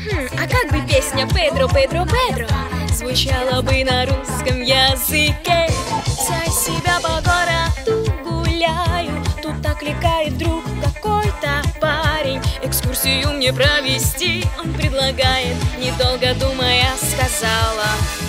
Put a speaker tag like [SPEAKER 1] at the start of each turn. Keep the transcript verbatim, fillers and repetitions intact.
[SPEAKER 1] Хм, а как бы песня «Педро, Педро, Педро» звучала бы на русском языке? Я себя по городу гуляю, тут окликает вдруг какой-то парень. Экскурсию мне провести он предлагает, недолго думая сказала: